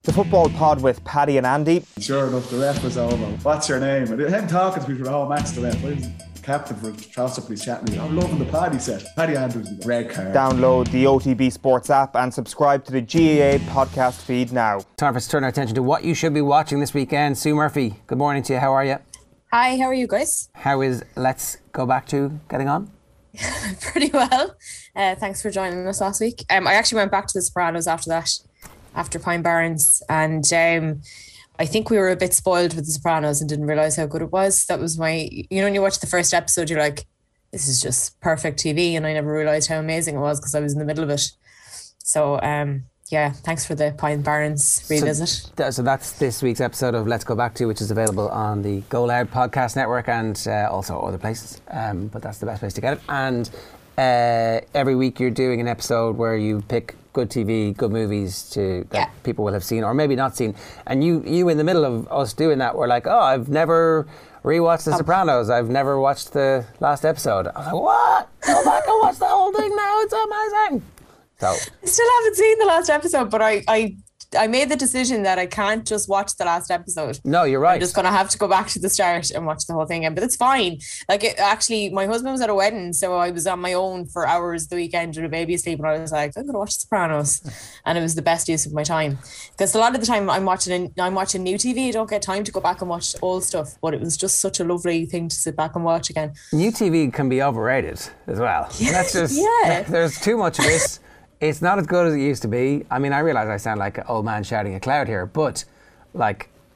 The Football Pod with Paddy and Andy. Sure enough, the ref was over. What's your name? And him talking to me for the whole match, the ref. I was captain for Charleston Police chatting. I'm loving the Paddy set. Paddy Andrews with the red card. Download the OTB Sports app and subscribe to the GAA podcast feed now. Time for us to turn our attention to what you should be watching this weekend. Sue Murphy, good morning to you. How are you? Hi, how are you guys? How is Let's Go Back To getting on? Pretty well. Thanks for joining us last week. I actually went back to The Sopranos after that. After Pine Barrens, and I think we were a bit spoiled with The Sopranos and didn't realise how good it was. That was when you watch the first episode, you're like, this is just perfect TV, and I never realised how amazing it was because I was in the middle of it. So, thanks for the Pine Barrens revisit. So that's this week's episode of Let's Go Back To, which is available on the Go Loud podcast network and also other places, but that's the best place to get it. And every week you're doing an episode where you pick good TV, good movies that people will have seen or maybe not seen. And you in the middle of us doing that were like, I've never rewatched The Sopranos. I've never watched the last episode. I was like, what? Go back and watch the whole thing now. It's amazing. So I still haven't seen the last episode, but I made the decision that I can't just watch the last episode. No, you're right. I'm just going to have to go back to the start and watch the whole thing again. But it's fine. Actually, my husband was at a wedding, so I was on my own for hours the weekend with a baby asleep, and I was like, I'm going to watch The Sopranos. And it was the best use of my time. Because a lot of the time I'm watching new TV. I don't get time to go back and watch old stuff. But it was just such a lovely thing to sit back and watch again. New TV can be overrated as well. Yeah. That's just, there's too much of it. It's not as good as it used to be. I mean, I realise I sound like an old man shouting at cloud here, but I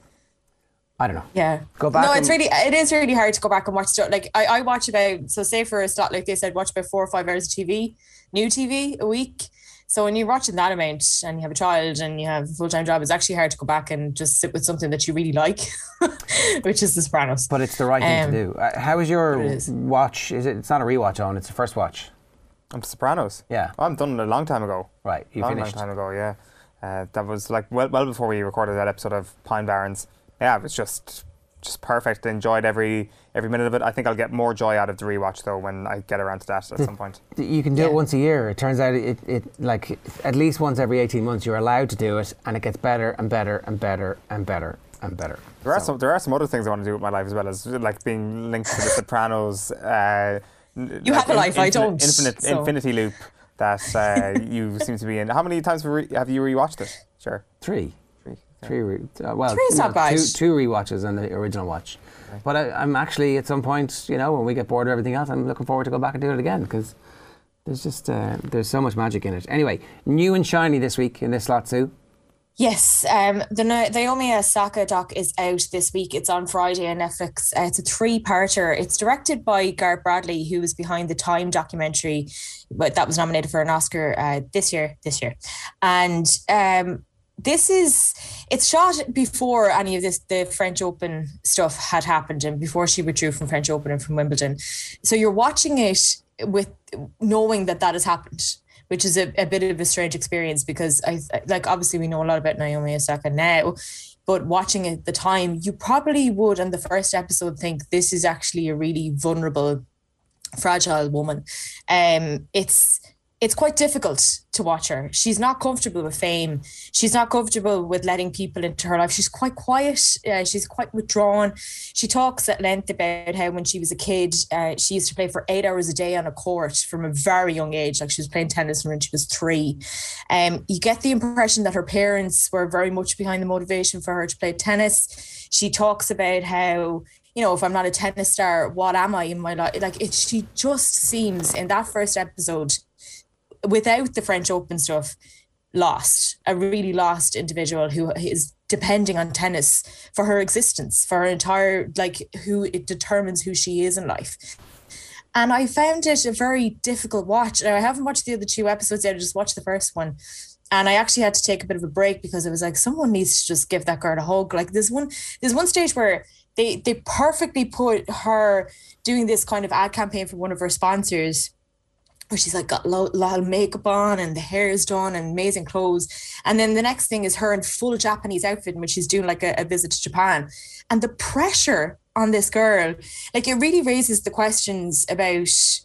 don't know. Yeah. Go back. No, it is really hard to go back and watch stuff. Like I watch about, so say for a start, like they said, watch about 4 or 5 hours of TV, new TV a week. So when you're watching that amount and you have a child and you have a full-time job, it's actually hard to go back and just sit with something that you really like, which is The Sopranos. But it's the right thing to do. How is your watch? It's not a rewatch, Owen, it's a first watch. I'm Sopranos. Yeah. I'm done it a long time ago. Right, you finished. Long time ago, yeah. That was like well before we recorded that episode of Pine Barrens. Yeah, it was just perfect. Enjoyed every minute of it. I think I'll get more joy out of the rewatch though when I get around to that at some point. You can do it once a year. It turns out it like at least once every 18 months you're allowed to do it, and it gets better and better and better and better and better. There are some other things I want to do with my life as well, as like being linked to The Sopranos. You have a life, I don't. Infinity loop that you seem to be in. How many times have you rewatched it? Sure. Three. Three's not bad. Two rewatches and the original watch. Okay. But I'm actually at some point, when we get bored of everything else, I'm looking forward to go back and do it again because there's just there's so much magic in it. Anyway, new and shiny this week in this slot, Sue. Yes, the Naomi Osaka doc is out this week. It's on Friday on Netflix. It's a 3-parter. It's directed by Gareth Bradley, who was behind the Time documentary, but that was nominated for an Oscar this year. And it's shot before any of the French Open stuff had happened and before she withdrew from French Open and from Wimbledon. So you're watching it with knowing that has happened, which is a bit of a strange experience because obviously we know a lot about Naomi Osaka now, but watching it at the time, you probably would on the first episode think this is actually a really vulnerable, fragile woman. It's quite difficult to watch her. She's not comfortable with fame. She's not comfortable with letting people into her life. She's quite quiet. She's quite withdrawn. She talks at length about how when she was a kid, she used to play for 8 hours a day on a court from a very young age. Like she was playing tennis when she was 3. You get the impression that her parents were very much behind the motivation for her to play tennis. She talks about how, if I'm not a tennis star, what am I in my life? She just seems in that first episode, without the French Open stuff, a really lost individual who is depending on tennis for her existence, for her entire, who it determines who she is in life. And I found it a very difficult watch. I haven't watched the other 2 episodes yet, I just watched the first one. And I actually had to take a bit of a break because it was like, someone needs to just give that girl a hug. Like there's one stage where they perfectly put her doing this kind of ad campaign for one of her sponsors, where she's got a lot of makeup on and the hair is done and amazing clothes. And then the next thing is her in full Japanese outfit when she's doing a visit to Japan. And the pressure on this girl, it really raises the questions about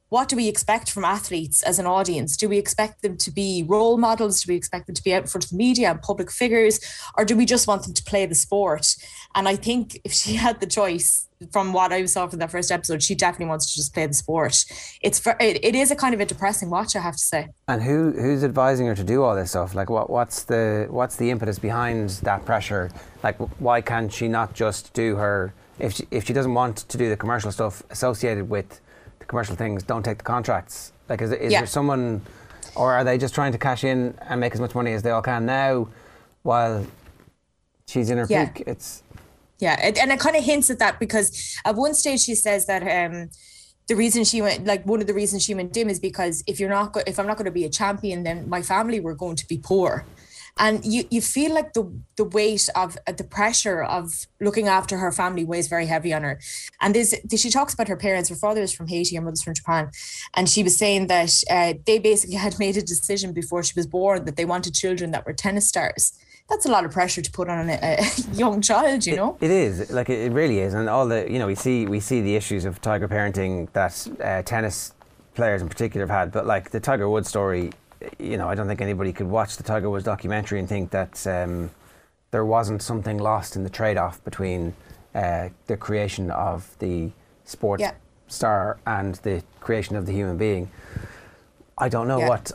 what do we expect from athletes as an audience? Do we expect them to be role models? Do we expect them to be out in front of the media and public figures? Or do we just want them to play the sport? And I think if she had the choice, from what I saw from that first episode, she definitely wants to just play the sport. It is a kind of a depressing watch, I have to say. And who's advising her to do all this stuff? Like, what's the impetus behind that pressure? Like, why can't she not just do her, if she doesn't want to do the commercial stuff associated with the commercial things, don't take the contracts? Like, is there someone, or are they just trying to cash in and make as much money as they all can now while she's in her peak? Yeah, and it kind of hints at that, because at one stage she says that the reason she went, like, one of the reasons she went dim is because if I'm not going to be a champion, then my family were going to be poor. And you feel like the weight of the pressure of looking after her family weighs very heavy on her. And she talks about her parents. Her father is from Haiti, her mother's from Japan. And she was saying that they basically had made a decision before she was born that they wanted children that were tennis stars. That's a lot of pressure to put on a young child, you know? It is. Like, it really is. And all the, we see the issues of tiger parenting that tennis players in particular have had. But like the Tiger Woods story, I don't think anybody could watch the Tiger Woods documentary and think that there wasn't something lost in the trade-off between the creation of the sports star and the creation of the human being. I don't know what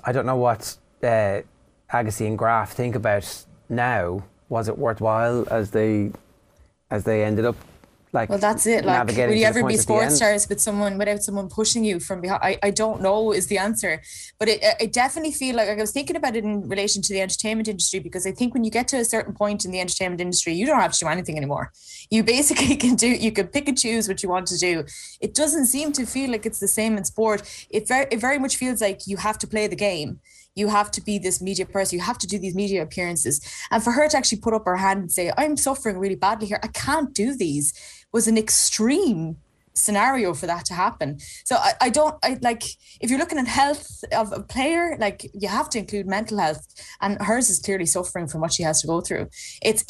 Agassi and Graf think about now. Was it worthwhile as they ended up? Like, well, that's it. Like, will you ever be sports stars without someone pushing you from behind? I don't know is the answer, but I definitely feel like I was thinking about it in relation to the entertainment industry, because I think when you get to a certain point in the entertainment industry, you don't have to do anything anymore. You basically you can pick and choose what you want to do. It doesn't seem to feel like it's the same in sport. It very much feels like you have to play the game. You have to be this media person. You have to do these media appearances. And for her to actually put up her hand and say, I'm suffering really badly here, I can't do these, was an extreme scenario for that to happen. So I like, if you're looking at health of a player, like, you have to include mental health, and hers is clearly suffering from what she has to go through. It's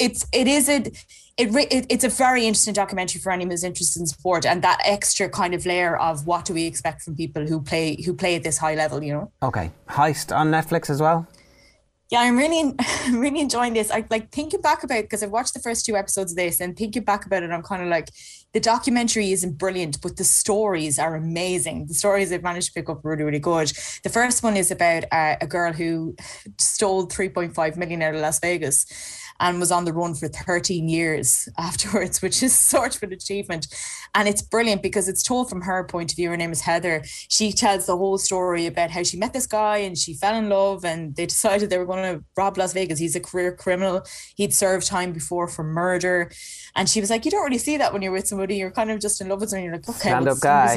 a very interesting documentary for anyone who's interested in sport, and that extra kind of layer of what do we expect from people who play at this high level, Okay. Heist on Netflix as well? Yeah, I'm really enjoying this. I like thinking back about it, because I've watched the first 2 episodes of this, and thinking back about it, I'm kind of like, the documentary isn't brilliant, but the stories are amazing. The stories they've managed to pick up are really, really good. The first one is about a girl who stole 3.5 million out of Las Vegas and was on the run for 13 years afterwards, which is sort of an achievement. And it's brilliant because it's told from her point of view. Her name is Heather. She tells the whole story about how she met this guy and she fell in love, and they decided they were going to rob Las Vegas. He's a career criminal. He'd served time before for murder. And she was like, you don't really see that when you're with somebody. You're kind of just in love with someone. You're like, okay, stand-up guy.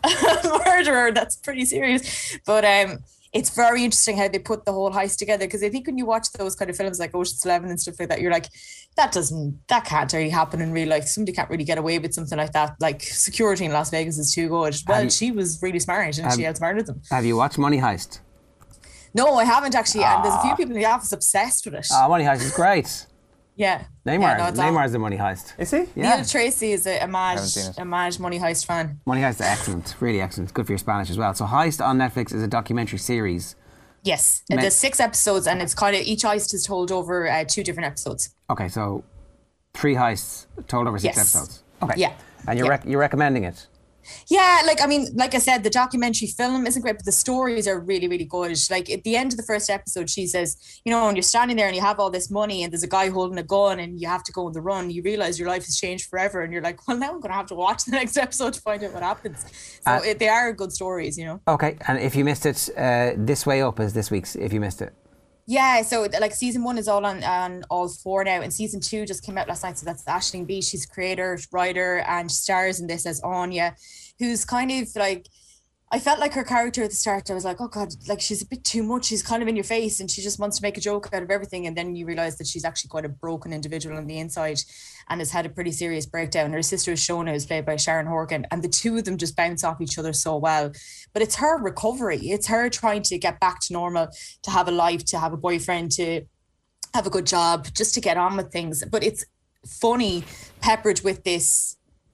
A murderer. That's pretty serious. But it's very interesting how they put the whole heist together, because I think when you watch those kind of films like Ocean's 11 and stuff like that, you're like, that can't really happen in real life. Somebody can't really get away with something like that. Like, security in Las Vegas is too good. Well, she was really smart, and she outsmarted them. Have you watched Money Heist? No, I haven't actually. And there's a few people in the office obsessed with it. Money Heist is great. Yeah. Neymar's the Money Heist. Is he? Yeah. Neil Tracy is a mad Money Heist fan. Money Heist is excellent, really excellent. Good for your Spanish as well. So Heist on Netflix is a documentary series. Yes, there's 6 episodes, and it's kind of, each heist is told over 2 different episodes. Okay, so 3 heists told over 6 episodes. Okay. Yeah. And you're recommending it? Yeah, like I said, the documentary film isn't great, but the stories are really, really good. Like, at the end of the first episode, she says, when you're standing there and you have all this money and there's a guy holding a gun and you have to go on the run, you realize your life has changed forever, and you're like, well, now I'm going to have to watch the next episode to find out what happens. So they are good stories, Okay, and if you missed it, This Way Up is this week's, if you missed it. Yeah, so like season 1 is all on all 4 now, and season 2 just came out last night. So that's Aisling Bea. She's creator, writer, and stars in this as Anya, who's kind of like, I felt like her character at the start, I was like, oh God, like, she's a bit too much. She's kind of in your face and she just wants to make a joke out of everything. And then you realise that she's actually quite a broken individual on the inside and has had a pretty serious breakdown. Her sister is Shona, who's played by Sharon Horgan, and the two of them just bounce off each other so well. But it's her recovery. It's her trying to get back to normal, to have a life, to have a boyfriend, to have a good job, just to get on with things. But it's funny, peppered with this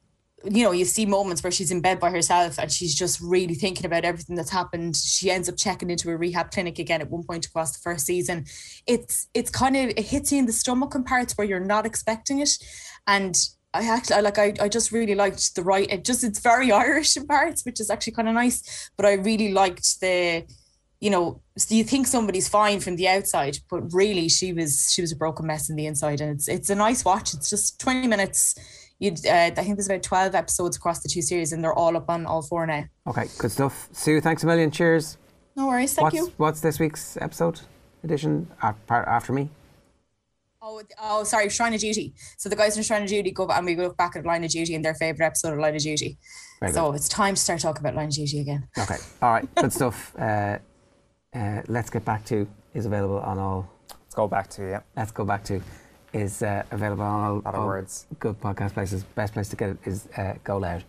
you know, you see moments where she's in bed by herself and she's just really thinking about everything that's happened. She ends up checking into a rehab clinic again at one point across the first season. It's kind of, it hits you in the stomach in parts where you're not expecting it. And I just really liked the right. It's very Irish in parts, which is actually kind of nice. But I really liked the, you know, so you think somebody's fine from the outside, but really she was a broken mess in the inside. And it's a nice watch. It's just 20 minutes. I think there's about 12 episodes across the 2 series, and they're all up on all 4 now. Okay, good stuff. Sue, thanks a million. Cheers. No worries. Thank you. What's this week's episode edition after me? Oh, sorry, Shrine of Duty. So the guys in Shrine of Duty go and we look back at Line of Duty and their favourite episode of Line of Duty. So it's time to start talking about Line of Duty again. Okay, all right, good stuff. Let's Get Back To is available on all. Let's Go Back To, yeah. Let's Go Back To is available on all words. good podcast places. Best place to get it is Go Loud.